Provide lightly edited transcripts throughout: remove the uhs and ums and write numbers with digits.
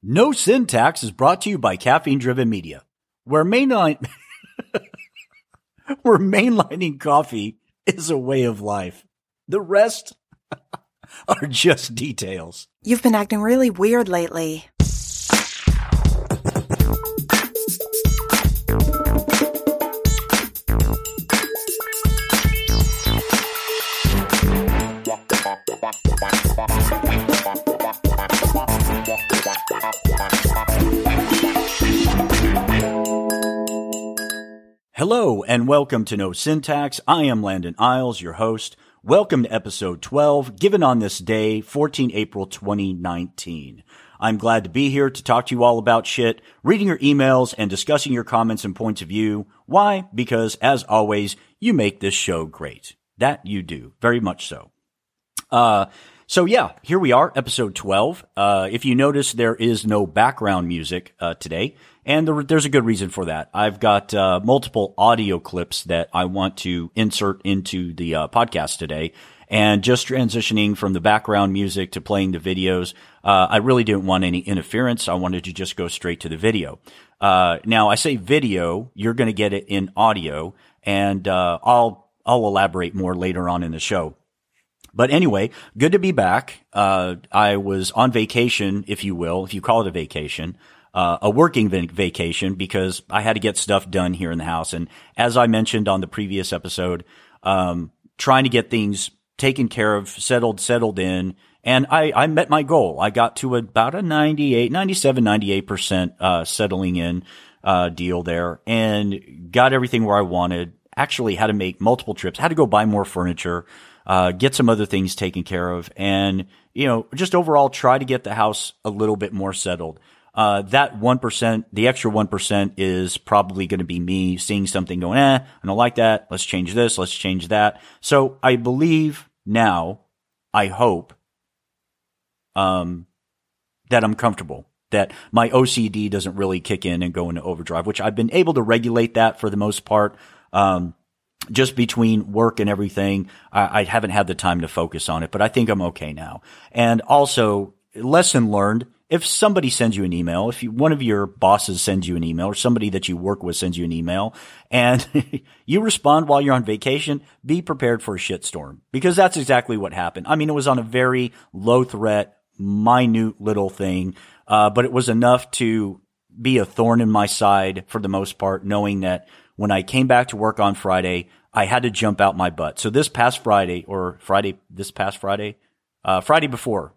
No Syntax is brought to you by Caffeine Driven Media, where mainlining coffee is a way of life. The rest are just details. You've been acting really weird lately. Hello and welcome to No Syntax. I am Landon Isles, your host. Welcome to episode 12, given on this day, 14 April 2019. I'm glad to be here to talk to you all about shit, reading your emails, and discussing your comments and points of view. Why? Because, as always, you make this show great. That you do. Very much so. Here we are, episode 12. If you notice, there is no background music today, and there's a good reason for that. I've got multiple audio clips that I want to insert into the podcast today, and just transitioning from the background music to playing the videos, I really didn't want any interference. I wanted to just go straight to the video. Now, I say video, you're going to get it in audio, and I'll elaborate more later on in the show. But anyway, good to be back. I was on vacation, if you will, if you call it a vacation, a working vacation, because I had to get stuff done here in the house. And as I mentioned on the previous episode, trying to get things taken care of, settled in. And I met my goal. I got to about a 98% settling in deal there, and got everything where I wanted. Actually had to make multiple trips, had to go buy more furniture, get some other things taken care of, and, just overall try to get the house a little bit more settled. That 1%, the extra 1% is probably going to be me seeing something going, I don't like that. Let's change this. Let's change that. So I believe now, I hope, that I'm comfortable, that my OCD doesn't really kick in and go into overdrive, which I've been able to regulate that for the most part. Just between work and everything, I haven't had the time to focus on it, but I think I'm okay now. And also, lesson learned, if somebody sends you an email, if one of your bosses sends you an email, or somebody that you work with sends you an email, and you respond while you're on vacation, be prepared for a shitstorm, because that's exactly what happened. I mean, it was on a very low threat, minute little thing, but it was enough to be a thorn in my side for the most part, knowing that when I came back to work on Friday, I had to jump out my butt. So this past Friday, Friday before,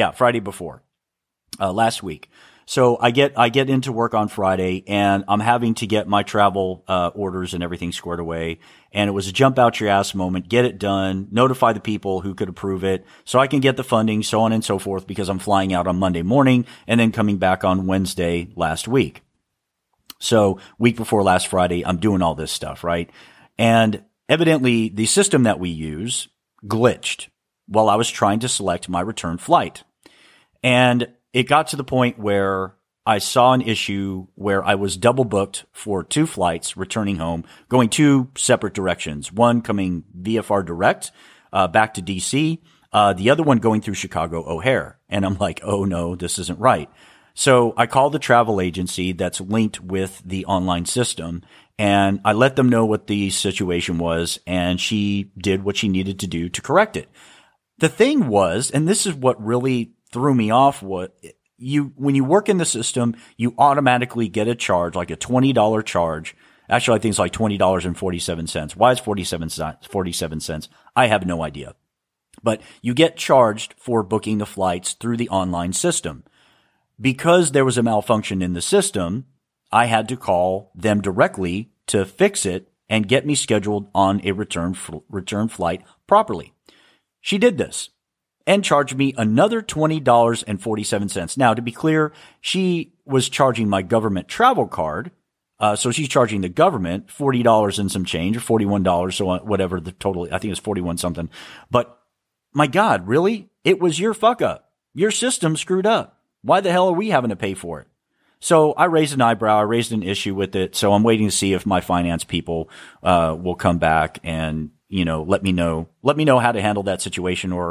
last week. So I get into work on Friday, and I'm having to get my travel orders and everything squared away. And it was a jump out your ass moment, get it done, notify the people who could approve it so I can get the funding, so on and so forth, because I'm flying out on Monday morning and then coming back on Wednesday last week. So week before last Friday, I'm doing all this stuff, right? And evidently the system that we use glitched while I was trying to select my return flight. And it got to the point where I saw an issue where I was double booked for 2 flights returning home, going 2 separate directions. One coming VFR direct, back to DC. The other one going through Chicago O'Hare. And I'm like, oh no, this isn't right. So I called the travel agency that's linked with the online system, and I let them know what the situation was, and she did what she needed to do to correct it. The thing was, and this is what really threw me off, when you work in the system, you automatically get a charge, like a $20 charge. Actually, I think it's like $20.47. Why is 47 cents? I have no idea. But you get charged for booking the flights through the online system. Because there was a malfunction in the system, I had to call them directly to fix it and get me scheduled on a return flight properly. She did this and charged me another $20.47. Now, to be clear, she was charging my government travel card. So she's charging the government $40 and some change, or $41, so whatever the total, I think it's 41 something. But my God, really? It was your fuck up. Your system screwed up. Why the hell are we having to pay for it? So I raised an eyebrow. I raised an issue with it. So I'm waiting to see if my finance people will come back and, let me know how to handle that situation, or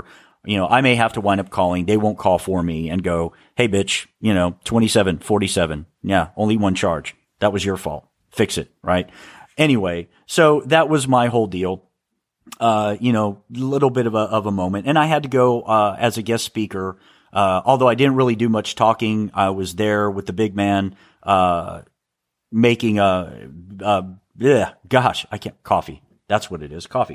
I may have to wind up calling. They won't call for me and go, hey, bitch, 2747. Yeah, only one charge. That was your fault. Fix it, right? Anyway, so that was my whole deal. Little bit of a moment. And I had to go as a guest speaker. Although I didn't really do much talking, I was there with the big man making coffee. That's what it is, coffee.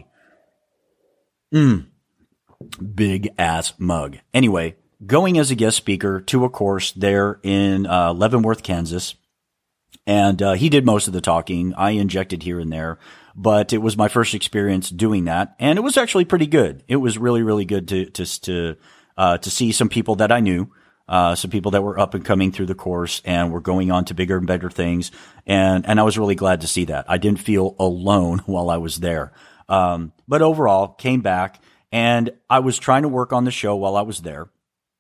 Big ass mug. Anyway, going as a guest speaker to a course there in Leavenworth, Kansas. And he did most of the talking. I injected here and there, but it was my first experience doing that, and it was actually pretty good. It was really, really good to see some people that I knew, some people that were up and coming through the course and were going on to bigger and better things, and I was really glad to see that. I didn't feel alone while I was there, but overall came back, and I was trying to work on the show while I was there.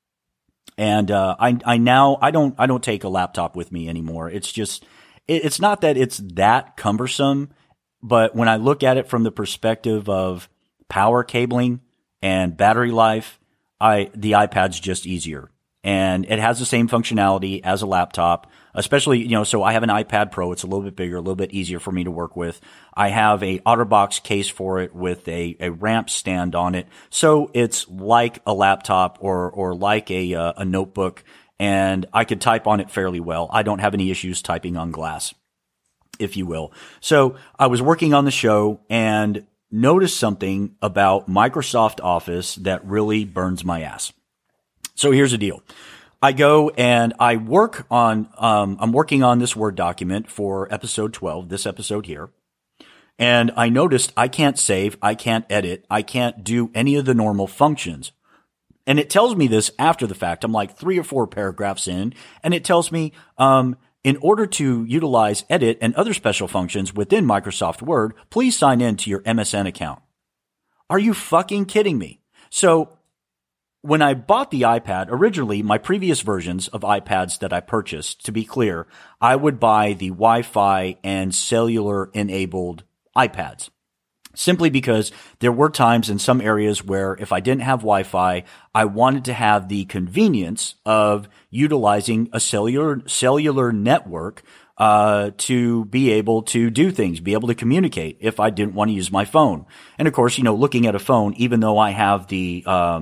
And I don't take a laptop with me anymore. It's just it's not that it's that cumbersome, but when I look at it from the perspective of power cabling and battery life, the iPad's just easier. And it has the same functionality as a laptop, especially, so I have an iPad Pro. It's a little bit bigger, a little bit easier for me to work with. I have a OtterBox case for it with a ramp stand on it. So it's like a laptop or like a notebook, and I could type on it fairly well. I don't have any issues typing on glass, if you will. So I was working on the show and noticed something about Microsoft Office that really burns my ass. So here's the deal. I go and I work on, I'm working on this Word document for episode 12, this episode here. And I noticed I can't save, I can't edit, I can't do any of the normal functions. And it tells me this after the fact. I'm like 3 or 4 paragraphs in, and it tells me, in order to utilize edit and other special functions within Microsoft Word, please sign in to your MSN account. Are you fucking kidding me? So, when I bought the iPad, originally, my previous versions of iPads that I purchased, to be clear, I would buy the Wi-Fi and cellular-enabled iPads. Simply because there were times in some areas where if I didn't have Wi-Fi, I wanted to have the convenience of utilizing a cellular network to be able to do things, be able to communicate if I didn't want to use my phone. And of course, looking at a phone, even though I have the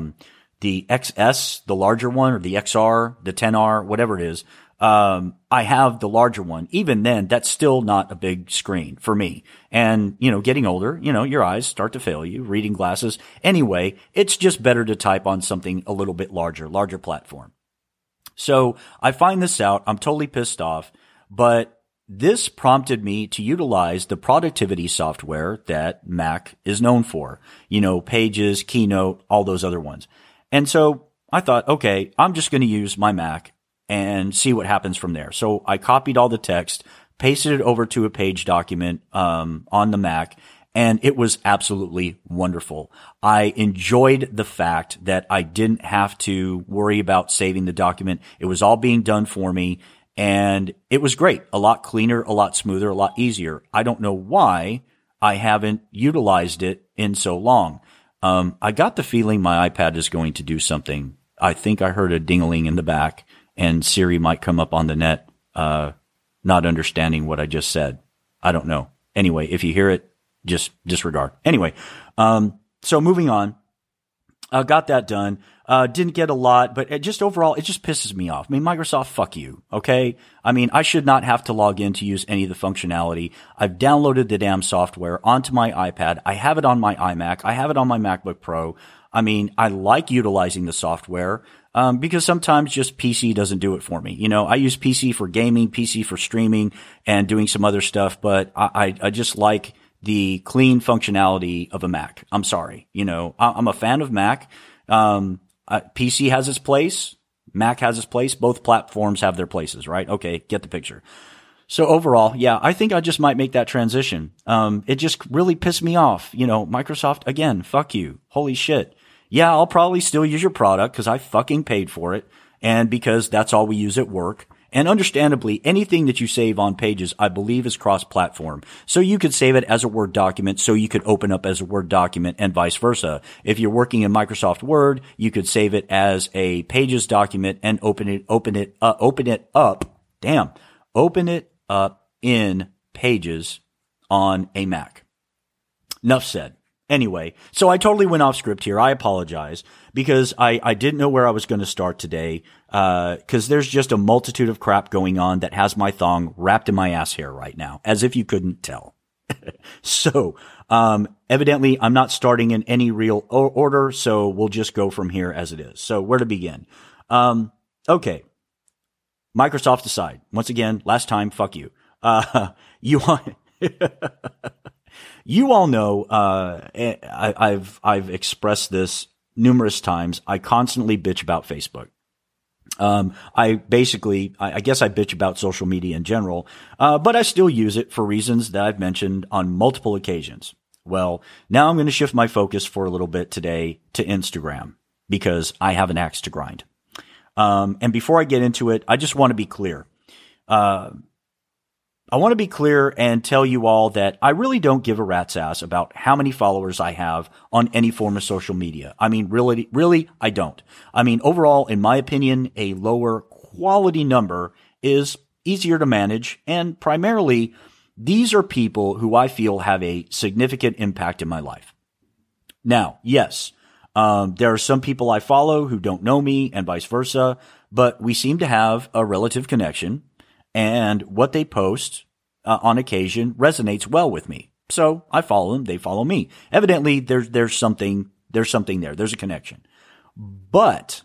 XS, the larger one, or the XR, the 10R, whatever it is, I have the larger one. Even then, that's still not a big screen for me. And, getting older, your eyes start to fail you, reading glasses. Anyway, it's just better to type on something a little bit larger platform. So I find this out. I'm totally pissed off, but this prompted me to utilize the productivity software that Mac is known for. Pages, Keynote, all those other ones. And so I thought, okay, I'm just going to use my Mac and see what happens from there. So I copied all the text, pasted it over to a Page document on the Mac, and it was absolutely wonderful. I enjoyed the fact that I didn't have to worry about saving the document. It was all being done for me, and it was great. A lot cleaner, a lot smoother, a lot easier. I don't know why I haven't utilized it in so long. I got the feeling my iPad is going to do something. I think I heard a ding-a-ling in the back, and Siri might come up on the net, not understanding what I just said. I don't know. Anyway, if you hear it, just disregard. Anyway, so moving on. Got that done. Didn't get a lot, but overall, it just pisses me off. I mean, Microsoft, fuck you. Okay. I mean, I should not have to log in to use any of the functionality. I've downloaded the damn software onto my iPad. I have it on my iMac. I have it on my MacBook Pro. I mean, I like utilizing the software, because sometimes just PC doesn't do it for me. I use PC for gaming, PC for streaming and doing some other stuff, but I just like the clean functionality of a Mac. I'm sorry. I'm a fan of Mac. PC has its place. Mac has its place. Both platforms have their places, right? Okay. Get the picture. So overall, yeah, I think I just might make that transition. It just really pissed me off. Microsoft, again, fuck you. Holy shit. Yeah, I'll probably still use your product because I fucking paid for it and because that's all we use at work. And understandably, anything that you save on Pages, I believe, is cross-platform. So you could save it as a Word document, so you could open up as a Word document and vice versa. If you're working in Microsoft Word, you could save it as a Pages document and open it up in Pages on a Mac. Enough said. Anyway, so I totally went off script here. I apologize because I didn't know where I was going to start today. Cause there's just a multitude of crap going on that has my thong wrapped in my ass hair right now, as if you couldn't tell. So, evidently I'm not starting in any real order. So we'll just go from here as it is. So where to begin? Okay. Microsoft aside, once again, last time, fuck you. You all know, I've expressed this numerous times. I constantly bitch about Facebook. I guess I bitch about social media in general, but I still use it for reasons that I've mentioned on multiple occasions. Well, now I'm going to shift my focus for a little bit today to Instagram because I have an axe to grind. And before I get into it, I just want to be clear. I want to be clear and tell you all that I really don't give a rat's ass about how many followers I have on any form of social media. I mean, really, I don't. I mean, overall, in my opinion, a lower quality number is easier to manage. And primarily, these are people who I feel have a significant impact in my life. Now, yes, there are some people I follow who don't know me and vice versa, but we seem to have a relative connection. And what they post on occasion resonates well with me. So I follow them. They follow me. Evidently, there's something there. There's a connection. But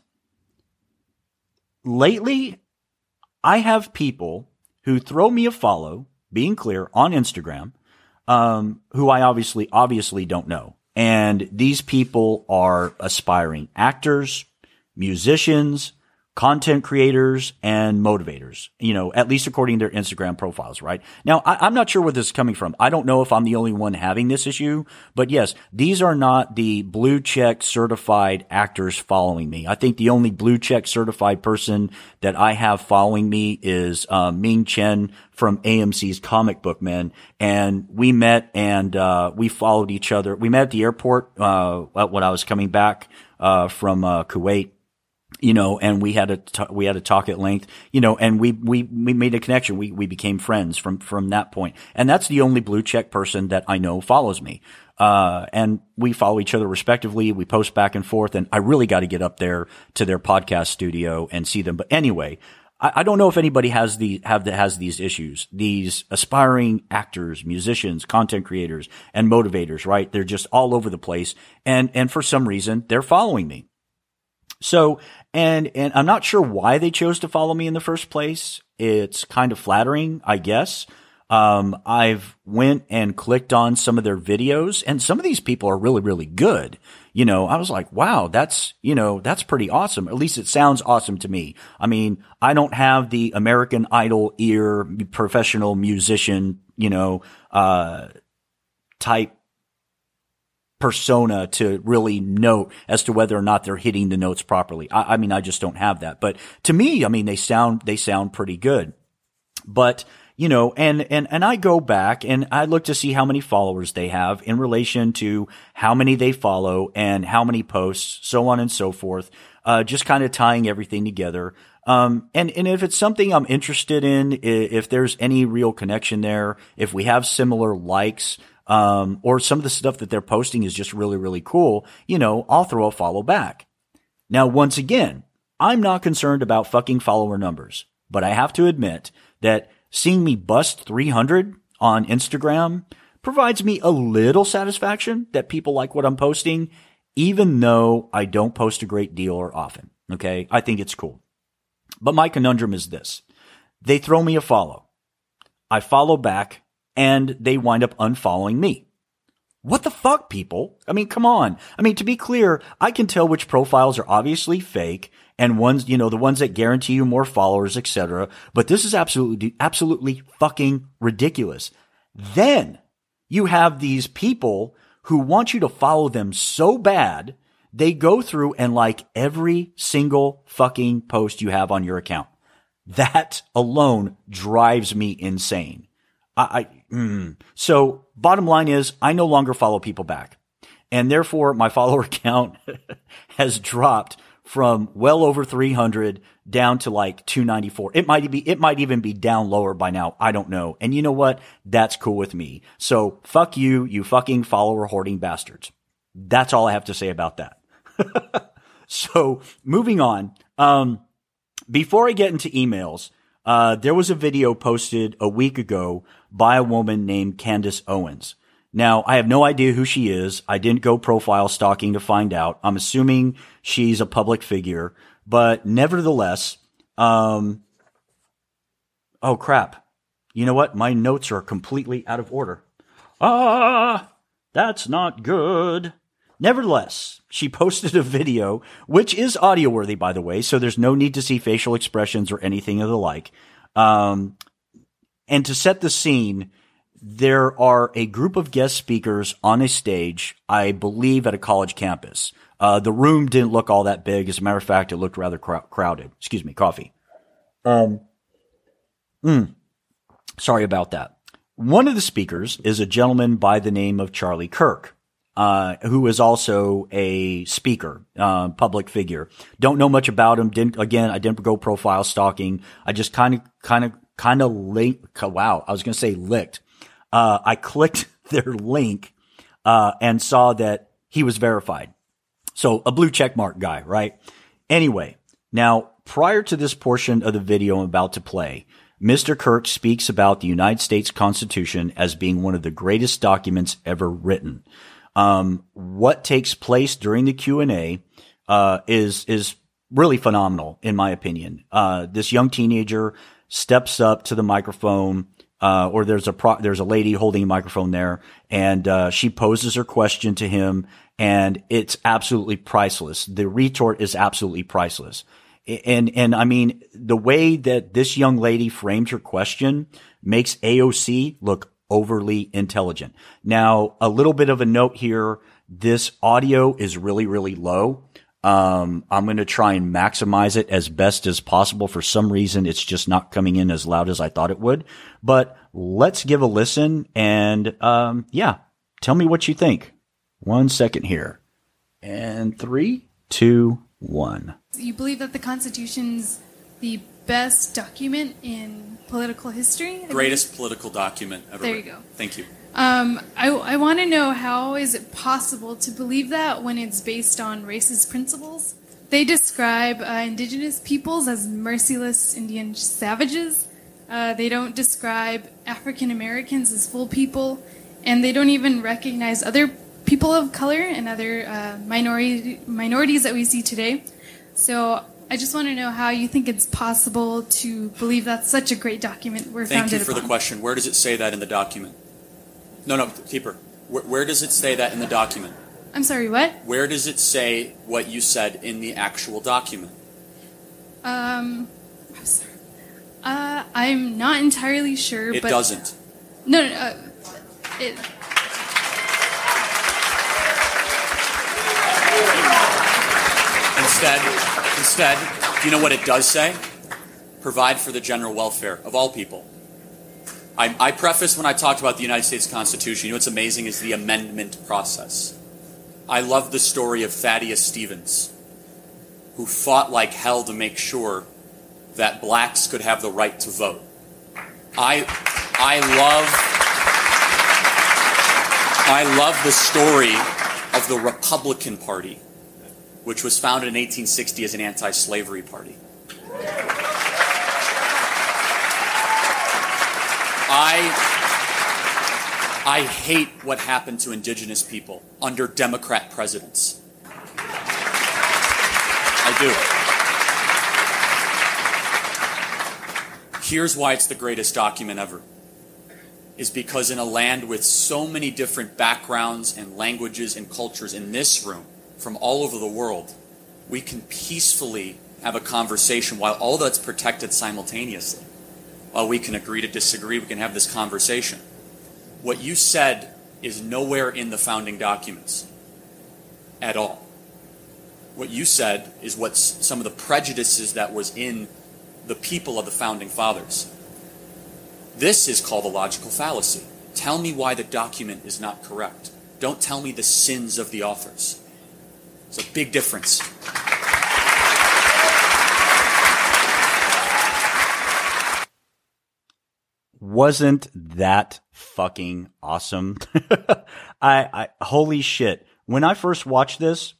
lately, I have people who throw me a follow, being clear, on Instagram, who I obviously don't know. And these people are aspiring actors, musicians, content creators, and motivators, at least according to their Instagram profiles, right? Now, I'm not sure where this is coming from. I don't know if I'm the only one having this issue, but yes, these are not the blue check certified actors following me. I think the only blue check certified person that I have following me is Ming Chen from AMC's Comic Book Men, and we met and we followed each other. We met at the airport when I was coming back from Kuwait. And we had a talk at length, and we made a connection. We became friends from that point. And that's the only blue check person that I know follows me. And we follow each other respectively. We post back and forth, and I really got to get up there to their podcast studio and see them. But anyway, I don't know if anybody has these issues, these aspiring actors, musicians, content creators, and motivators, right? They're just all over the place. And for some reason, they're following me. So, and I'm not sure why they chose to follow me in the first place. It's kind of flattering, I guess. I've went and clicked on some of their videos, and some of these people are really, really good. I was like, wow, that's pretty awesome. At least it sounds awesome to me. I mean, I don't have the American Idol ear professional musician, type persona to really note as to whether or not they're hitting the notes properly. I mean, I just don't have that. But to me, I mean, they sound pretty good. But, and I go back and I look to see how many followers they have in relation to how many they follow and how many posts, so on and so forth. Just kind of tying everything together. And if it's something I'm interested in, if there's any real connection there, if we have similar likes, or some of the stuff that they're posting is just really, really cool, I'll throw a follow back. Now, once again, I'm not concerned about fucking follower numbers, but I have to admit that seeing me bust 300 on Instagram provides me a little satisfaction that people like what I'm posting, even though I don't post a great deal or often. Okay. I think it's cool. But my conundrum is this. They throw me a follow. I follow back, and they wind up unfollowing me. What the fuck, people? I mean, come on. I mean, to be clear, I can tell which profiles are obviously fake and ones, the ones that guarantee you more followers, etc. But this is absolutely fucking ridiculous. Then you have these people who want you to follow them so bad, they go through and like every single fucking post you have on your account. That alone drives me insane. So bottom line is I no longer follow people back. And therefore my follower count has dropped from well over 300 down to like 294. It might even be down lower by now. I don't know. And you know what? That's cool with me. So fuck you, you fucking follower hoarding bastards. That's all I have to say about that. So moving on. Before I get into emails, there was a video posted a week ago by a woman named Candace Owens. Now, I have no idea who she is. I didn't go profile stalking to find out. I'm assuming she's a public figure, but nevertheless, oh crap. You know what? My notes are completely out of order. That's not good. Nevertheless, she posted a video, which is audio worthy, by the way, so there's no need to see facial expressions or anything of the like. And to set the scene, there are a group of guest speakers on a stage, I believe at a college campus. The room didn't look all that big. As a matter of fact, it looked rather crowded. Excuse me, coffee. Sorry about that. One of the speakers is a gentleman by the name of Charlie Kirk, who is also a speaker, public figure. Don't know much about him. I didn't go profile stalking. I just kind of linked. Wow. I was going to say licked. I clicked their link, and saw that he was verified. So a blue check mark guy, right? Anyway, now prior to this portion of the video I'm about to play, Mr. Kirk speaks about the United States Constitution as being one of the greatest documents ever written. What takes place during the Q&A, is really phenomenal, in my opinion. This young teenager steps up to the microphone, or there's a lady holding a microphone there, and she poses her question to him, and it's absolutely priceless. The retort is absolutely priceless. And I mean, the way that this young lady framed her question makes AOC look overly intelligent. Now, a little bit of a note here. This audio is really, really low. I'm going to try and maximize it as best as possible. For some reason, it's just not coming in as loud as I thought it would. But let's give a listen and, tell me what you think. 1 second here. And 3, 2, 1. You believe that the Constitution's the best document in political history? Greatest political document ever There written. you go. Thank you. I want to know, how is it possible to believe that when it's based on racist principles? They describe indigenous peoples as merciless Indian savages. They don't describe African Americans as full people, and they don't even recognize other people of color and other minorities that we see today. So I just want to know how you think it's possible to believe that's such a great document we're founded upon. Thank you for the question. Where does it say that in the document? No, keeper. Where does it say that in the document? I'm sorry, what? Where does it say what you said in the actual document? I'm sorry. I'm not entirely sure, It but... doesn't. No. Instead, do you know what it does say? Provide for the general welfare of all people. I prefaced when I talked about the United States Constitution, you know what's amazing is the amendment process. I love the story of Thaddeus Stevens, who fought like hell to make sure that blacks could have the right to vote. I love the story of the Republican Party, which was founded in 1860 as an anti-slavery party. I hate what happened to indigenous people under Democrat presidents. I do. Here's why it's the greatest document ever. Is because in a land with so many different backgrounds and languages and cultures in this room, from all over the world, we can peacefully have a conversation while all that's protected simultaneously. While we can agree to disagree, we can have this conversation. What you said is nowhere in the founding documents at all. What you said is what some of the prejudices that was in the people of the founding fathers. This is called a logical fallacy. Tell me why the document is not correct. Don't tell me the sins of the authors. It's a big difference. Wasn't that fucking awesome? I holy shit. When I first watched this,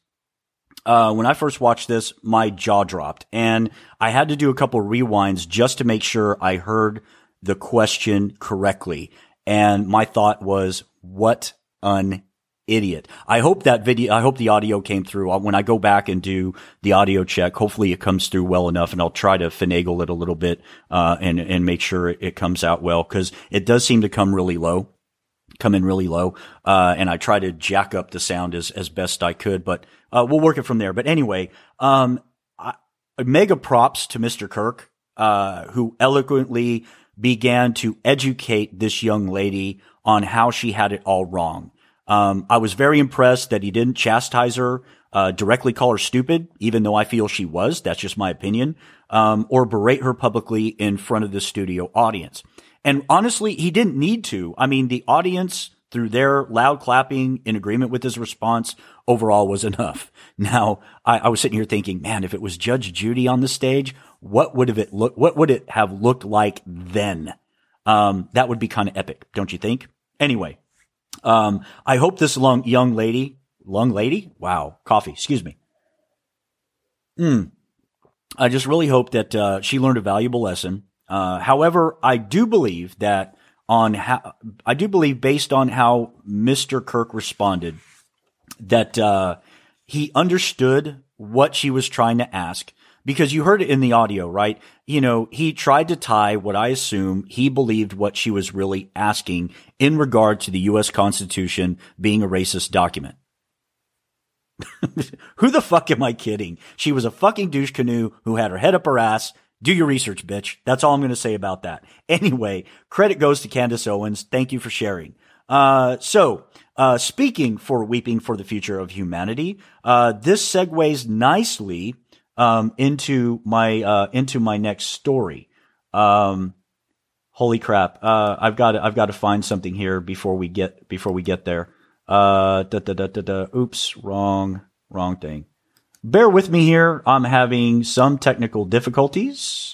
my jaw dropped, and I had to do a couple rewinds just to make sure I heard the question correctly. And my thought was, what an idiot. I hope the audio came through. When I go back and do the audio check, hopefully it comes through well enough, and I'll try to finagle it a little bit, and make sure it comes out well, because it does seem to come in really low. And I try to jack up the sound as best I could, but, we'll work it from there. But anyway, mega props to Mr. Kirk, who eloquently began to educate this young lady on how she had it all wrong. I was very impressed that he didn't chastise her, directly call her stupid, even though I feel she was. That's just my opinion. Or berate her publicly in front of the studio audience. And honestly, he didn't need to. I mean, the audience, through their loud clapping in agreement with his response, overall was enough. Now, I was sitting here thinking, man, if it was Judge Judy on the stage, what would it have looked like then? That would be kind of epic, don't you think? Anyway. I hope this young lady, wow, coffee, excuse me. I just really hope that, she learned a valuable lesson. However, I do believe based on how Mr. Kirk responded, that, he understood what she was trying to ask. Because you heard it in the audio, right? You know, he tried to tie what I assume he believed what she was really asking in regard to the U.S. Constitution being a racist document. Who the fuck am I kidding? She was a fucking douche canoe who had her head up her ass. Do your research, bitch. That's all I'm going to say about that. Anyway, credit goes to Candace Owens. Thank you for sharing. Speaking for Weeping for the Future of Humanity, this segues nicely into my next story. Holy crap. I've got to find something here before we get there. Oops, wrong thing. Bear with me here. I'm having some technical difficulties.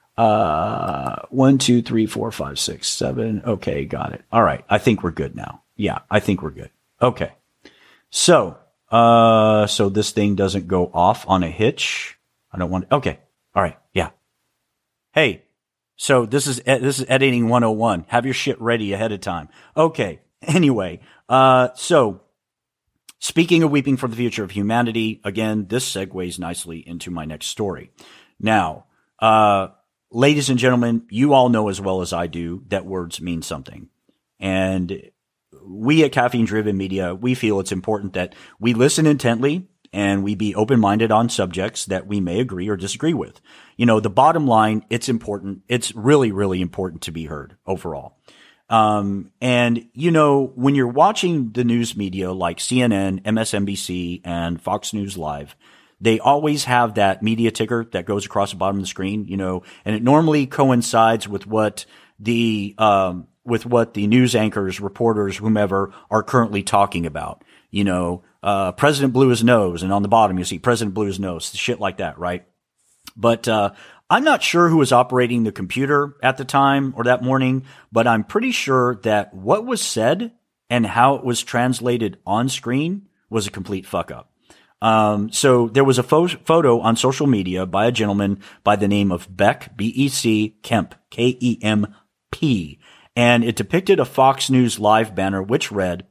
1, 2, 3, 4, 5, 6, 7. Okay, got it. All right. I think we're good now. Yeah, I think we're good. Okay. So this thing doesn't go off on a hitch. I don't want, okay. All right. Yeah. Hey. So this is editing 101. Have your shit ready ahead of time. Okay. Anyway, so speaking of Weeping for the Future of Humanity, again, this segues nicely into my next story. Now, ladies and gentlemen, you all know as well as I do that words mean something. And we at Caffeine Driven Media, we feel it's important that we listen intently and we be open-minded on subjects that we may agree or disagree with. You know, the bottom line, it's important. It's really, really important to be heard overall. And you know, when you're watching the news media like CNN, MSNBC, and Fox News Live, they always have that media ticker that goes across the bottom of the screen, you know, and it normally coincides with what the news anchors, reporters, whomever are currently talking about. You know, President blew his nose, and on the bottom you see President blew his nose, shit like that, right? But, I'm not sure who was operating the computer at the time or that morning, but I'm pretty sure that what was said and how it was translated on screen was a complete fuck up. So there was a photo on social media by a gentleman by the name of Beck, B-E-C, Kemp, K-E-M-P, and it depicted a Fox News Live banner which read,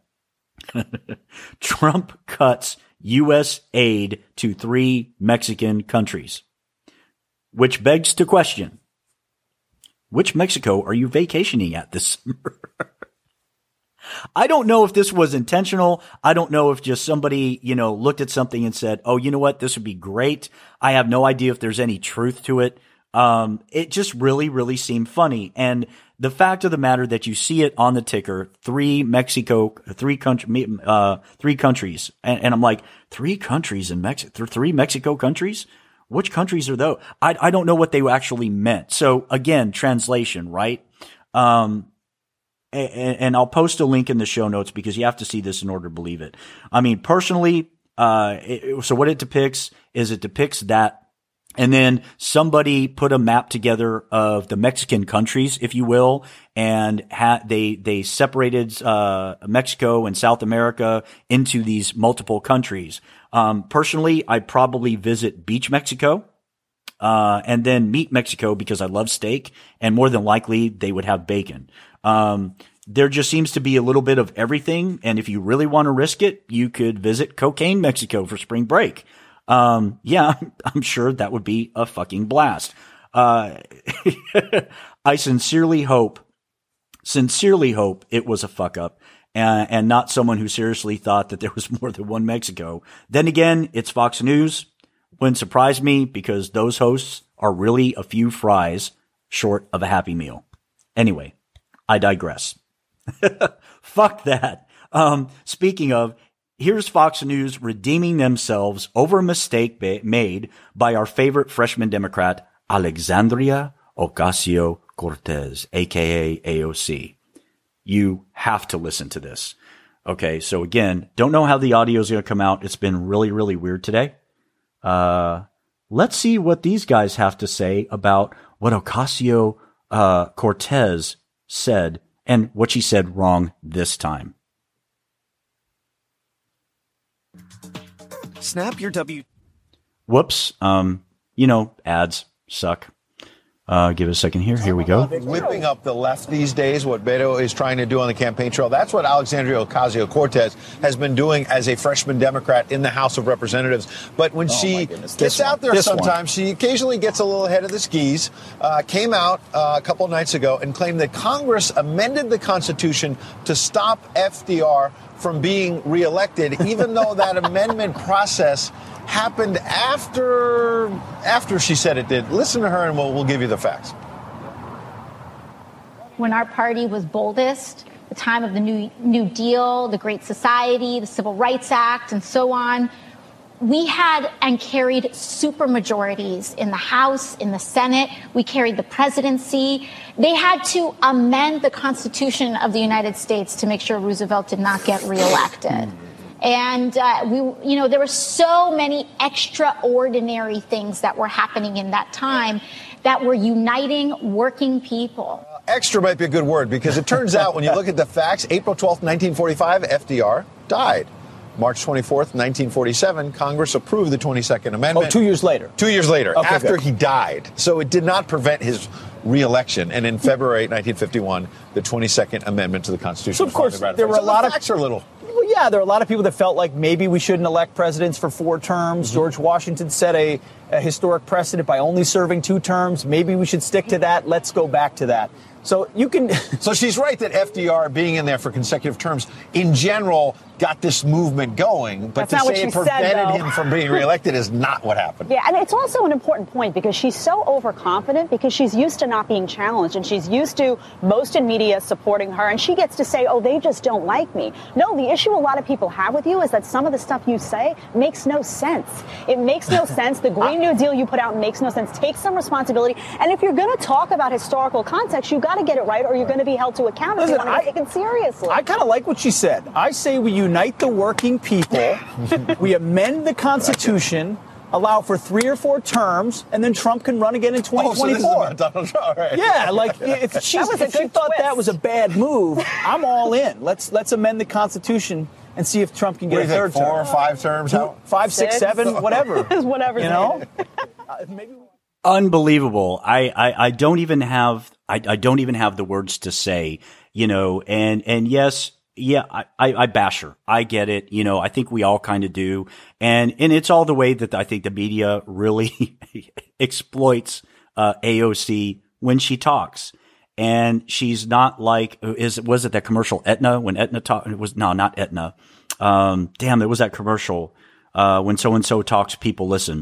Trump cuts U.S. aid to 3 Mexican countries. Which begs to question, which Mexico are you vacationing at this summer? I don't know if this was intentional. I don't know if just somebody, you know, looked at something and said, oh, you know what? This would be great. I have no idea if there's any truth to it. It just really, really seemed funny. And the fact of the matter that you see it on the ticker, 3 countries. And I'm like, 3 countries in Mexico, 3 Mexico countries? which countries are those? I don't know what they actually meant. So again, translation, right? And I'll post a link in the show notes because you have to see this in order to believe it. I mean, personally, so what it depicts is it depicts that. And then somebody put a map together of the Mexican countries, if you will, and they separated Mexico and South America into these multiple countries. Personally, I'd probably visit Beach Mexico, and then Meat Mexico because I love steak, and more than likely they would have bacon. There just seems to be a little bit of everything, and if you really want to risk it, you could visit Cocaine Mexico for spring break. Yeah, I'm sure that would be a fucking blast. I sincerely hope it was a fuck up and not someone who seriously thought that there was more than one Mexico. Then again, it's Fox News. Wouldn't surprise me because those hosts are really a few fries short of a Happy Meal. Anyway, I digress. Fuck that. Speaking of, here's Fox News redeeming themselves over a mistake made by our favorite freshman Democrat, Alexandria Ocasio-Cortez, aka AOC. You have to listen to this. Okay, so again, don't know how the audio is going to come out. It's been really, really weird today. Let's see what these guys have to say about what Ocasio-Cortez said and what she said wrong this time. Snap your Whoops. Ads suck. Give it a second here. Here we go. Whipping up the left these days, what Beto is trying to do on the campaign trail. That's what Alexandria Ocasio-Cortez has been doing as a freshman Democrat in the House of Representatives. But when she gets out there sometimes, she occasionally gets a little ahead of the skis. Came out a couple of nights ago and claimed that Congress amended the Constitution to stop FDR from being reelected, even though that amendment process happened after she said it did. Listen to her and we'll give you the facts. When our party was boldest, the time of the New Deal, the Great Society, the Civil Rights Act, and so on, we had and carried supermajorities in the House, in the Senate. We carried the presidency. They had to amend the Constitution of the United States to make sure Roosevelt did not get reelected. And there were so many extraordinary things that were happening in that time that were uniting working people. Extra might be a good word because it turns out when you look at the facts, April 12th, 1945, FDR died. March 24th, 1947, Congress approved the 22nd Amendment. Oh, 2 years later. 2 years later, okay, after good. He died. So it did not prevent his re-election. And in February 1951, the 22nd Amendment to the Constitution. So, of course, there were a lot of facts are little. Well, yeah, there are a lot of people that felt like maybe we shouldn't elect presidents for 4 terms. Mm-hmm. George Washington set a historic precedent by only serving 2 terms. Maybe we should stick to that. Let's go back to that. So you can. So she's right that FDR being in there for consecutive terms in general got this movement going, but That's to say it prevented him from being reelected is not what happened. Yeah, and it's also an important point because she's so overconfident because she's used to not being challenged and she's used to most in media supporting her and she gets to say, oh, they just don't like me. No, the issue a lot of people have with you is that some of the stuff you say makes no sense. It makes no sense. The Green New Deal you put out makes no sense. Take some responsibility. And if you're going to talk about historical context, you've got to get it right or you're going to be held to account if you want to be taken seriously. I kind of like what she said. I say we unite the working people, we amend the Constitution, allow for 3 or 4 terms, and then Trump can run again in 2024. So this is about Donald Trump, right? Yeah, like if she thought that was a bad move, I'm all in. Let's amend the Constitution and see if Trump can get a third term. 4 or 5 terms? 5, 6, 7, whatever. Whatever. You know? Maybe. Unbelievable. I don't even have the words to say, and yes. Yeah, I bash her. I get it. I think we all kind of do. And it's all the way that I think the media really exploits AOC when she talks. And she's not like, was it that commercial Aetna when Aetna talked? No, not Aetna. There was that commercial, when so-and-so talks, people listen.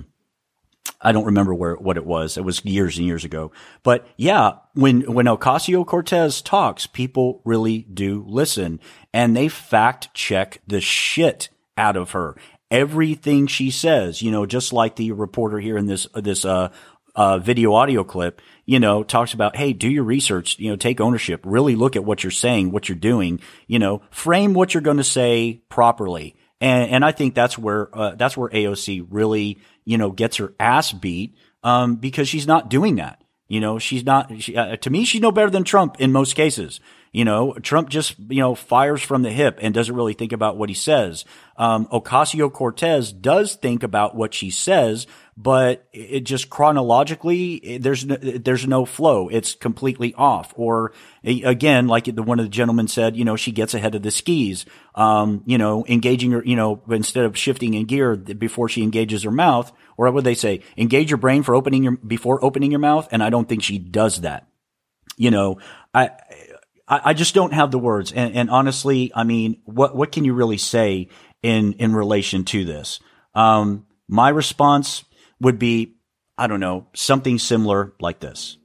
I don't remember what it was. It was years and years ago. But yeah, when Ocasio-Cortez talks, people really do listen and they fact check the shit out of her. everything she says, just like the reporter here in this video audio clip, talks about, hey, do your research, take ownership, really look at what you're saying, what you're doing, frame what you're going to say properly. And I think that's where AOC really, gets her ass beat, because she's not doing that. She's not, to me, she's no better than Trump in most cases. Trump just, fires from the hip and doesn't really think about what he says. Ocasio-Cortez does think about what she says, but it just chronologically, there's no flow. It's completely off. Or again, like one of the gentlemen said, she gets ahead of the skis, engaging her, instead of shifting in gear before she engages her mouth, or what would they say? Engage your brain before opening your mouth. And I don't think she does that. I just don't have the words. And honestly, I mean, what can you really say in relation to this? My response would be, I don't know, something similar like this.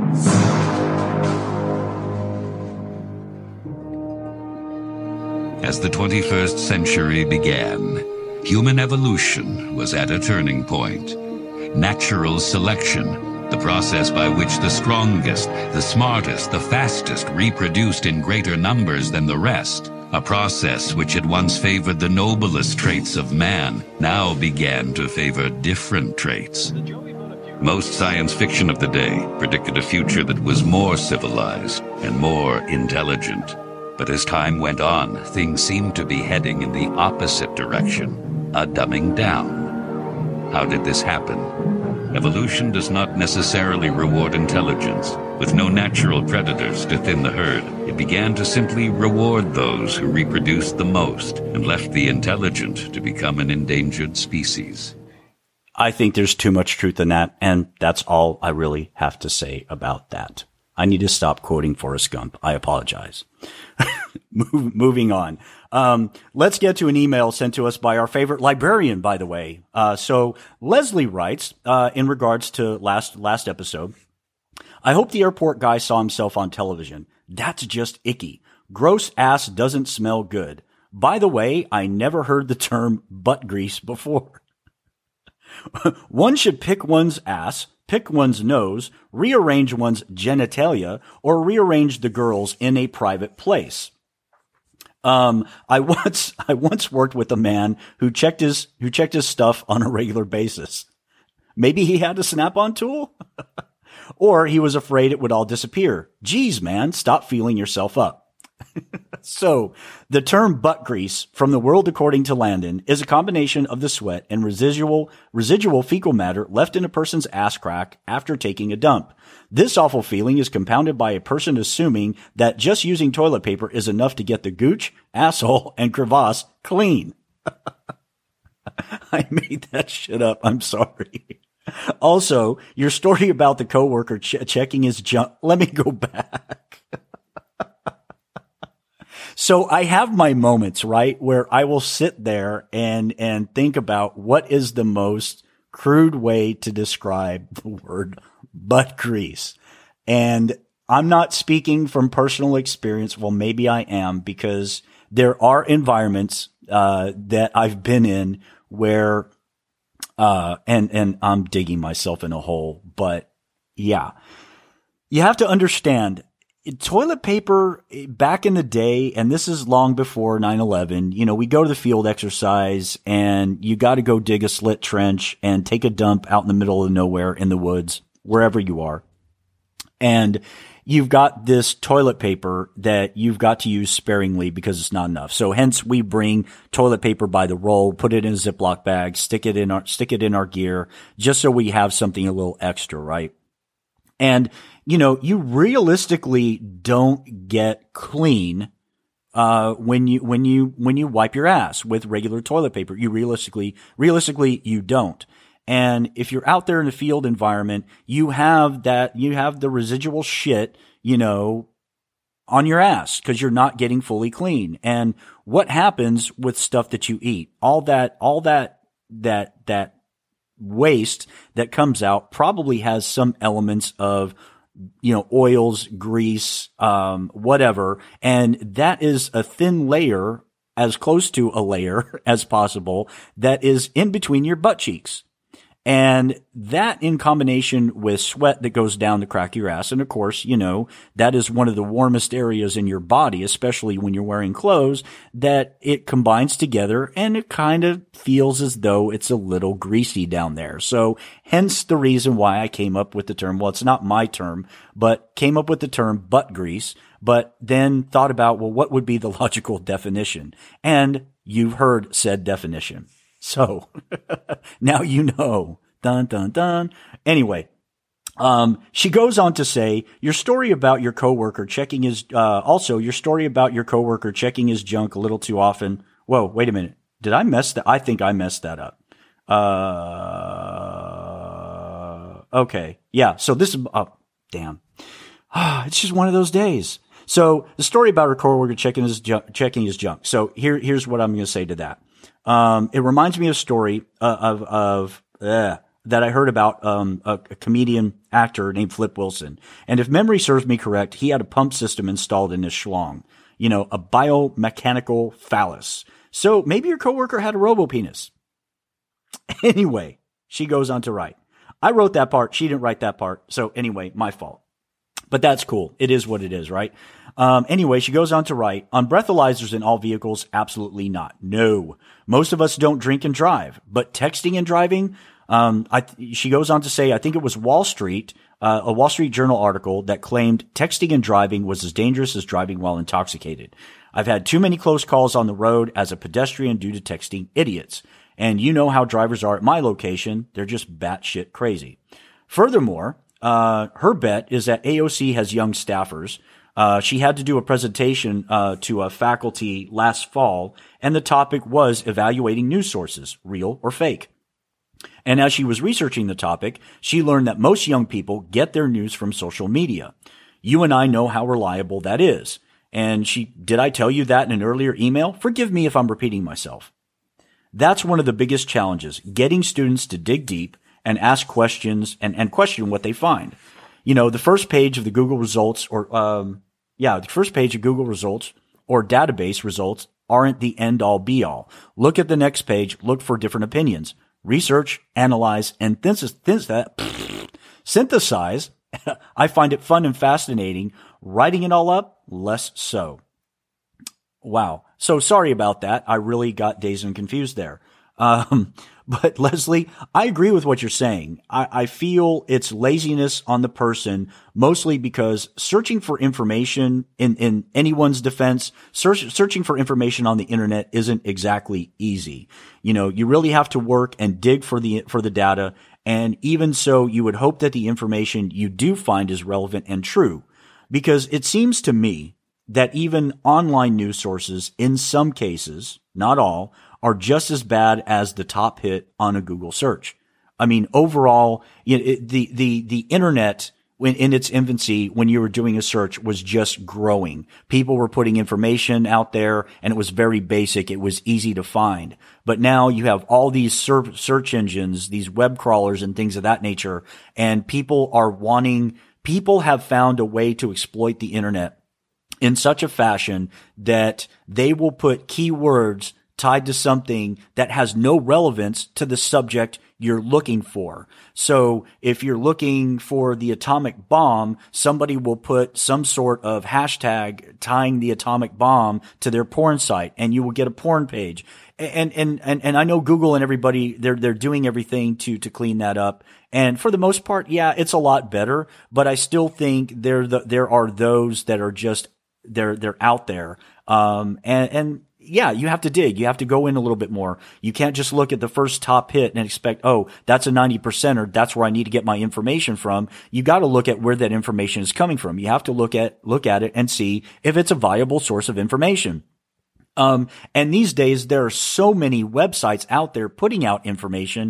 As the 21st century began, human evolution was at a turning point. Natural selection, the process by which the strongest, the smartest, the fastest reproduced in greater numbers than the rest, a process which had once favored the noblest traits of man, now began to favor different traits. Most science fiction of the day predicted a future that was more civilized and more intelligent. But as time went on, things seemed to be heading in the opposite direction, a dumbing down. How did this happen? Evolution does not necessarily reward intelligence. With no natural predators to thin the herd, it began to simply reward those who reproduced the most and left the intelligent to become an endangered species. I think there's too much truth in that, and that's all I really have to say about that. I need to stop quoting Forrest Gump. I apologize. Moving on. Let's get to an email sent to us by our favorite librarian, by the way. So Leslie writes, in regards to last episode, I hope the airport guy saw himself on television. That's just icky. Gross ass doesn't smell good. By the way, I never heard the term butt grease before. One should pick one's ass, pick one's nose, rearrange one's genitalia, or rearrange the girls in a private place. I once worked with a man who checked his stuff on a regular basis. Maybe he had a snap-on tool? Or he was afraid it would all disappear. Geez, man, stop feeling yourself up. So, the term butt grease from the World According to Landon is a combination of the sweat and residual fecal matter left in a person's ass crack after taking a dump. This awful feeling is compounded by a person assuming that just using toilet paper is enough to get the gooch, asshole, and crevasse clean. I made that shit up. I'm sorry. Also, your story about the coworker checking his junk. Let me go back. So I have my moments, right, where I will sit there and think about what is the most crude way to describe the word butt grease. And I'm not speaking from personal experience. Well, maybe I am, because there are environments that I've been in where and I'm digging myself in a hole, but yeah. You have to understand, toilet paper back in the day, and this is long before 9/11, we go to the field exercise and you got to go dig a slit trench and take a dump out in the middle of nowhere in the woods, wherever you are. And you've got this toilet paper that you've got to use sparingly because it's not enough. So hence we bring toilet paper by the roll, put it in a Ziploc bag, stick it in our gear, just so we have something a little extra, right? And, you realistically don't get clean, when you wipe your ass with regular toilet paper. You realistically, you don't. And if you're out there in the field environment, you have the residual shit, on your ass because you're not getting fully clean. And what happens with stuff that you eat? All that waste that comes out probably has some elements of, oils, grease, whatever. And that is a thin layer as close to a layer as possible that is in between your butt cheeks. And that in combination with sweat that goes down the crack of your ass. And of course, you know, that is one of the warmest areas in your body, especially when you're wearing clothes, that it combines together and it kind of feels as though it's a little greasy down there. So hence the reason why I came up with the term. Well, it's not my term, but came up with the term butt grease, but then thought about, well, what would be the logical definition? And you've heard said definition. So now you know. Dun, dun, dun. Anyway, she goes on to say, your story about your coworker checking his, your story about your coworker checking his junk a little too often. Whoa, wait a minute. Did I mess that? I think I messed that up. Okay. Yeah. So this is, damn. It's just one of those days. So the story about her coworker checking his junk. So here's what I'm going to say to that. It reminds me of a story that I heard about a comedian actor named Flip Wilson. And if memory serves me correct, he had a pump system installed in his schlong. You know, a biomechanical phallus. So maybe your coworker had a robo-penis. Anyway, she goes on to write. I wrote that part. She didn't write that part. So anyway, my fault. But that's cool. It is what it is, right? Anyway, she goes on to write, on breathalyzers in all vehicles, absolutely not. No. Most of us don't drink and drive, but texting and driving, she goes on to say, I think it was a Wall Street Journal article that claimed texting and driving was as dangerous as driving while intoxicated. I've had too many close calls on the road as a pedestrian due to texting idiots. And you know how drivers are at my location. They're just batshit crazy. Furthermore, her bet is that AOC has young staffers. She had to do a presentation to a faculty last fall, and the topic was evaluating news sources, real or fake. And as she was researching the topic, she learned that most young people get their news from social media. You and I know how reliable that is. And did I tell you that in an earlier email? Forgive me if I'm repeating myself. That's one of the biggest challenges, getting students to dig deep and ask questions and question what they find. You know, the first page of the Google results or database results aren't the end all be all. Look at the next page, look for different opinions. Research, analyze, and synthesize. I find it fun and fascinating. Writing it all up, less so. Wow. So sorry about that. I really got dazed and confused there. But Leslie, I agree with what you're saying. I feel it's laziness on the person, mostly because searching for information in anyone's defense, searching for information on the internet isn't exactly easy. You know, you really have to work and dig for the data. And even so, you would hope that the information you do find is relevant and true, because it seems to me that even online news sources, in some cases, not all, are just as bad as the top hit on a Google search. I mean, overall, the internet, when in its infancy, when you were doing a search, was just growing. People were putting information out there, and it was very basic. It was easy to find. But now you have all these search engines, these web crawlers, and things of that nature, and people have found a way to exploit the internet in such a fashion that they will put keywords tied to something that has no relevance to the subject you're looking for. So if you're looking for the atomic bomb, somebody will put some sort of hashtag tying the atomic bomb to their porn site, and you will get a porn page. And I know Google and everybody, they're doing everything to clean that up. And for the most part, yeah, it's a lot better, but I still think there are those that are just, they're out there. Yeah, you have to dig. You have to go in a little bit more. You can't just look at the first top hit and expect, oh, that's a 90%er. That's where I need to get my information from. You got to look at where that information is coming from. You have to look at it and see if it's a viable source of information. And these days there are so many websites out there putting out information.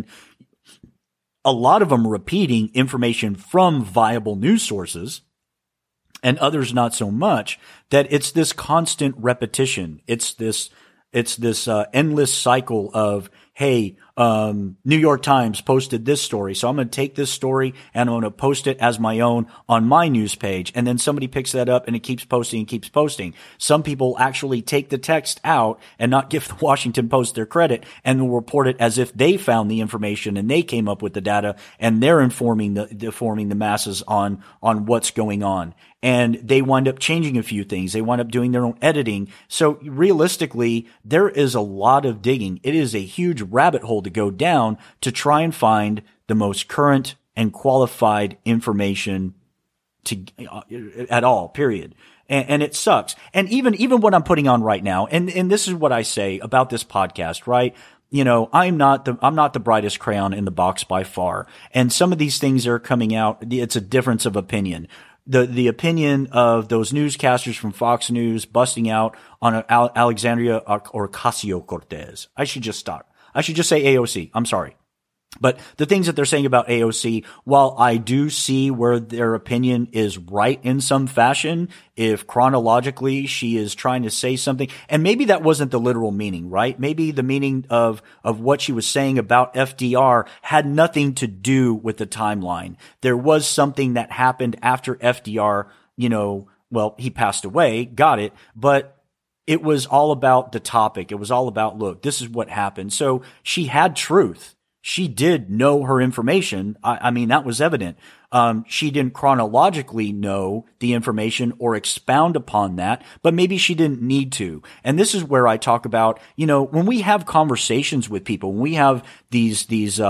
A lot of them repeating information from viable news sources, and others not so much, that it's this constant repetition. It's this endless cycle of, hey, New York Times posted this story. So I'm going to take this story and I'm going to post it as my own on my news page. And then somebody picks that up and it keeps posting and keeps posting. Some people actually take the text out and not give the Washington Post their credit and will report it as if they found the information and they came up with the data and they're informing the masses on what's going on. And they wind up changing a few things. They wind up doing their own editing. So realistically, there is a lot of digging. It is a huge rabbit hole to go down to try and find the most current and qualified information at all, period. And it sucks. And even what I'm putting on right now, and this is what I say about this podcast, right? You know, I'm not the brightest crayon in the box by far. And some of these things are coming out. It's a difference of opinion. The opinion of those newscasters from Fox News busting out on Alexandria Ocasio-Cortez. I should just stop. I should just say AOC. I'm sorry. But the things that they're saying about AOC, while I do see where their opinion is right in some fashion, if chronologically she is trying to say something, and maybe that wasn't the literal meaning, right? Maybe the meaning of what she was saying about FDR had nothing to do with the timeline. There was something that happened after FDR, he passed away, got it, but it was all about the topic. It was all about, look, this is what happened. So she had truth. She did know her information. I mean, that was evident. She didn't chronologically know the information or expound upon that, but maybe she didn't need to. And this is where I talk about, when we have conversations with people, when we have these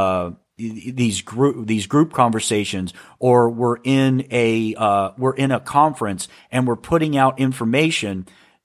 group conversations, or we're in a conference and we're putting out information,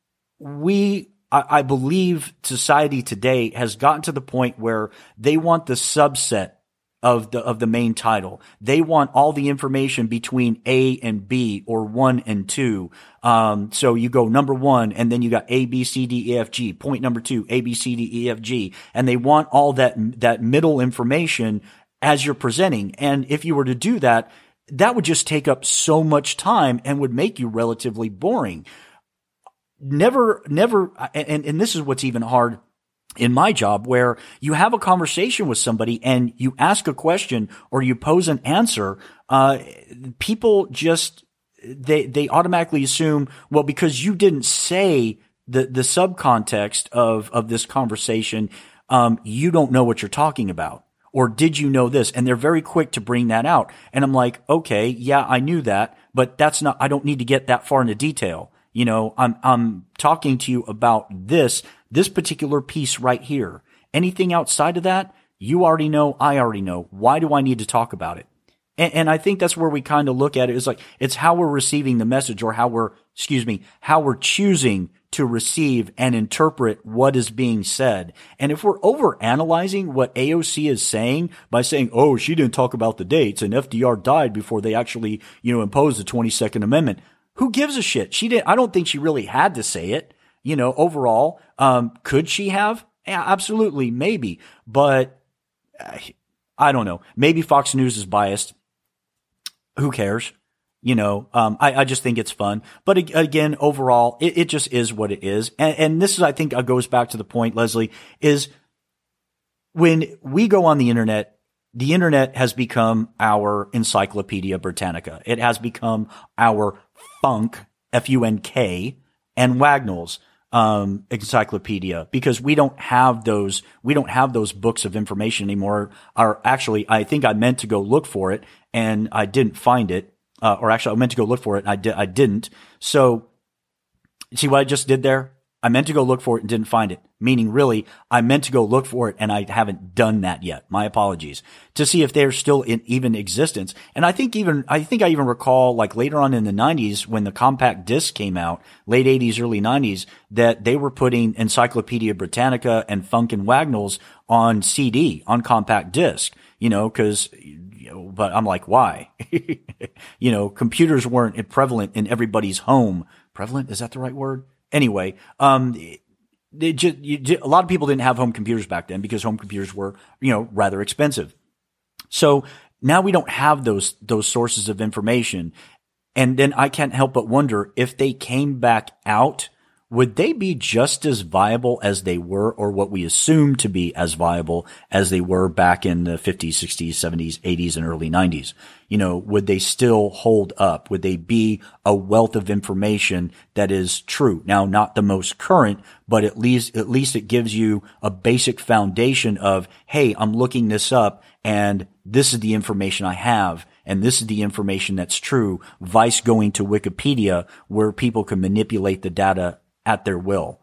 I believe society today has gotten to the point where they want the subset of the main title. They want all the information between A and B, or 1 and 2. So you go number 1 and then you got A, B, C, D, E, F, G. Point number 2, A, B, C, D, E, F, G. And they want all that middle information as you're presenting. And if you were to do that, that would just take up so much time and would make you relatively boring. Never, and this is what's even hard in my job, where you have a conversation with somebody and you ask a question or you pose an answer, people just, they automatically assume, well, because you didn't say the subcontext of this conversation, you don't know what you're talking about. Or did you know this? And they're very quick to bring that out. And I'm like, okay, yeah, I knew that, but I don't need to get that far into detail. I'm talking to you about this particular piece right here. Anything outside of that, you already know, I already know. Why do I need to talk about it? And I think that's where we kind of look at it. It's like, it's how we're receiving the message, or how we're choosing to receive and interpret what is being said. And if we're overanalyzing what AOC is saying by saying, oh, she didn't talk about the dates and FDR died before they actually, imposed the 22nd Amendment. Who gives a shit? I don't think she really had to say it, overall. Could she have? Yeah, absolutely. Maybe. But I don't know. Maybe Fox News is biased. Who cares? I just think it's fun. But again, overall, it just is what it is. And this is, I think, goes back to the point, Leslie, is when we go on the internet has become our Encyclopedia Britannica. It has become our Funk, F-U-N-K, and Wagnalls encyclopedia, because we don't have those books of information anymore. Actually, I think I meant to go look for it and I didn't find it. Or actually, I meant to go look for it and I didn't. So, see what I just did there? I meant to go look for it and didn't find it. Meaning, really, I meant to go look for it and I haven't done that yet. My apologies. To see if they're still in even existence. And I think I even recall, like, later on in the 90s, when the compact disc came out, late 80s, early 90s, that they were putting Encyclopedia Britannica and Funk and Wagnalls on CD, on compact disc. But I'm like, why? Computers weren't prevalent in everybody's home. Prevalent? Is that the right word? Anyway, a lot of people didn't have home computers back then because home computers were, rather expensive. So now we don't have those sources of information. And then I can't help but wonder if they came back out would they be just as viable as they were, or what we assume to be as viable as they were back in the 50s, 60s, 70s, 80s, and early 90s? You know, would they still hold up? Would they be a wealth of information that is true? Now, not the most current, but at least it gives you a basic foundation of, hey, I'm looking this up and this is the information I have, and this is the information that's true, vice going to Wikipedia where people can manipulate the data at their will.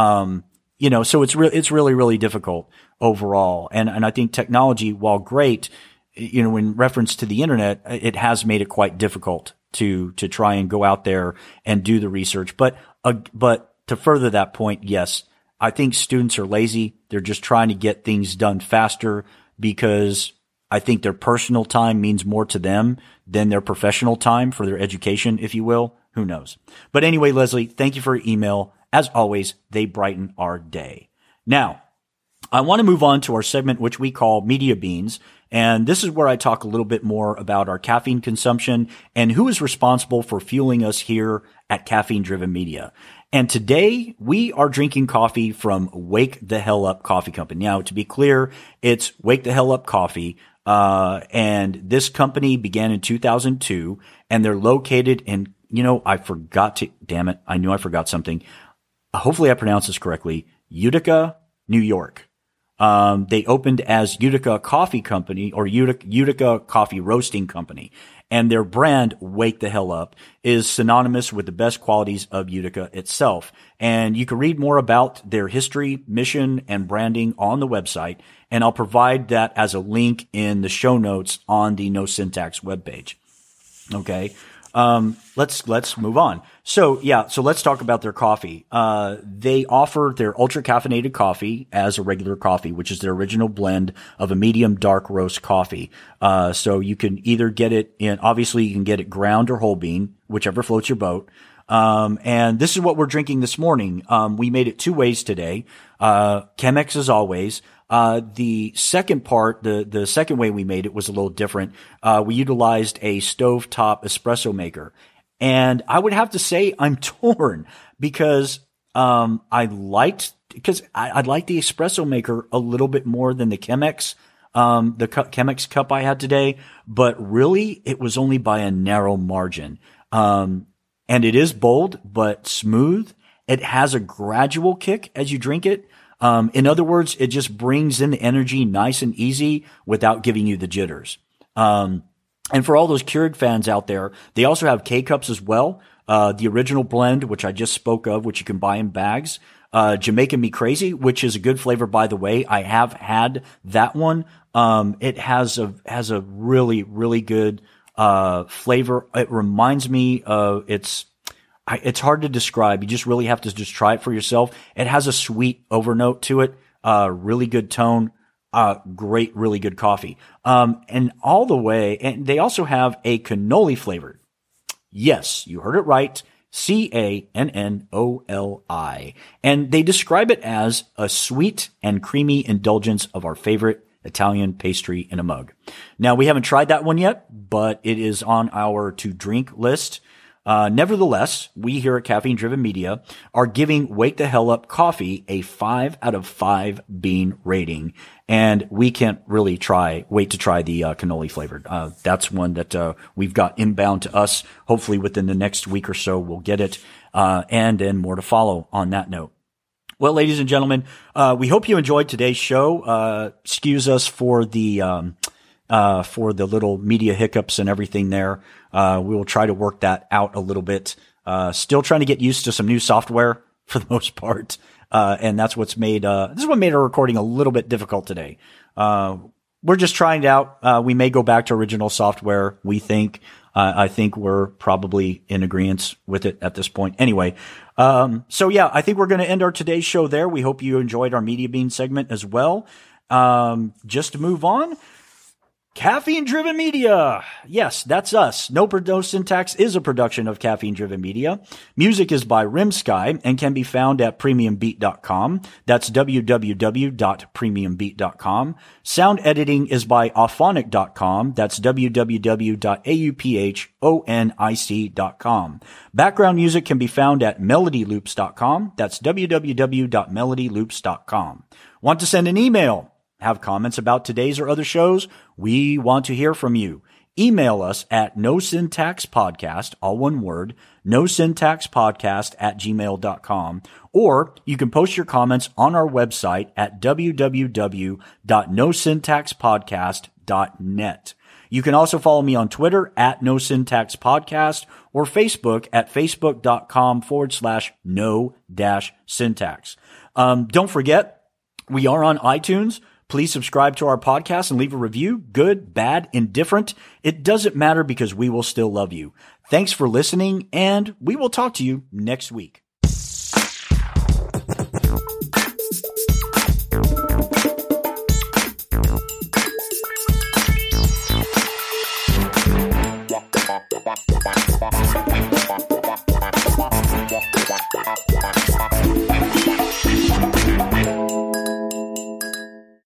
You know, so it's really, really difficult overall. And I think technology, while great, you know, in reference to the internet, it has made it quite difficult to try and go out there and do the research. But to further that point, yes, I think students are lazy. They're just trying to get things done faster because I think their personal time means more to them than their professional time for their education, if you will. Who knows? But anyway, Leslie, thank you for your email. As always, they brighten our day. Now, I want to move on to our segment, which we call Media Beans. And this is where I talk a little bit more about our caffeine consumption and who is responsible for fueling us here at Caffeine Driven Media. And today we are drinking coffee from Wake the Hell Up Coffee Company. Now, to be clear, it's Wake the Hell Up Coffee. And this company began in 2002 and they're located in, you know, damn it. I knew I forgot something. Hopefully I pronounced this correctly. Utica, New York. They opened as Utica Coffee Company or Utica Coffee Roasting Company. And their brand, Wake the Hell Up, is synonymous with the best qualities of Utica itself. And you can read more about their history, mission, and branding on the website. And I'll provide that as a link in the show notes on the No Syntax webpage. Okay. Let's move on. So let's talk about their coffee. They offer their ultra caffeinated coffee as a regular coffee, which is their original blend of a medium dark roast coffee. So you can either get it obviously you can get it ground or whole bean, whichever floats your boat. And this is what we're drinking this morning. We made it two ways today. Chemex as always. The second part, the second way we made it was a little different. We utilized a stovetop espresso maker. And I would have to say I'm torn because, I liked the espresso maker a little bit more than the Chemex, the Chemex cup I had today, but really it was only by a narrow margin. And it is bold, but smooth. It has a gradual kick as you drink it. In other words, it just brings in the energy nice and easy without giving you the jitters. And for all those Keurig fans out there, they also have K-Cups as well. The original blend, which I just spoke of, which you can buy in bags. Jamaican Me Crazy, which is a good flavor, by the way. I have had that one. It has a really, really good, flavor. It reminds me of it's hard to describe. You just really have to just try it for yourself. It has a sweet overnote to it. Really good tone. Great, really good coffee. And they also have a cannoli flavored. Yes, you heard it right. Cannoli. And they describe it as a sweet and creamy indulgence of our favorite Italian pastry in a mug. Now, we haven't tried that one yet, but it is on our to drink list. Nevertheless, we here at Caffeine Driven Media are giving Wake the Hell Up Coffee a 5 out of 5 bean rating. And we can't really wait to try the cannoli flavored. That's one that we've got inbound to us. Hopefully within the next week or so, we'll get it. And then more to follow on that note. Well, ladies and gentlemen, we hope you enjoyed today's show. Excuse us for the little media hiccups and everything there. We will try to work that out a little bit. Still trying to get used to some new software for the most part. And that's what's made, this is what made our recording a little bit difficult today. We're just trying it out. We may go back to original software. We think, I think we're probably in agreement with it at this point. Anyway. I think we're going to end our today's show there. We hope you enjoyed our Media Bean segment as well. Just to move on. Caffeine Driven Media. Yes, that's us. No Syntax is a production of Caffeine Driven Media. Music is by Rimsky and can be found at premiumbeat.com. That's www.premiumbeat.com. Sound editing is by auphonic.com. That's www.auphonic.com. Background music can be found at melodyloops.com. That's www.melodyloops.com. Want to send an email? Have comments about today's or other shows? We want to hear from you. Email us at nosyntaxpodcast, all one word, nosyntaxpodcast@gmail.com, or you can post your comments on our website at www.nosyntaxpodcast.net. You can also follow me on Twitter at nosyntaxpodcast or Facebook at facebook.com/no-syntax. Don't forget, we are on iTunes. Please subscribe to our podcast and leave a review. Good, bad, indifferent. It doesn't matter because we will still love you. Thanks for listening, and we will talk to you next week. Yeah.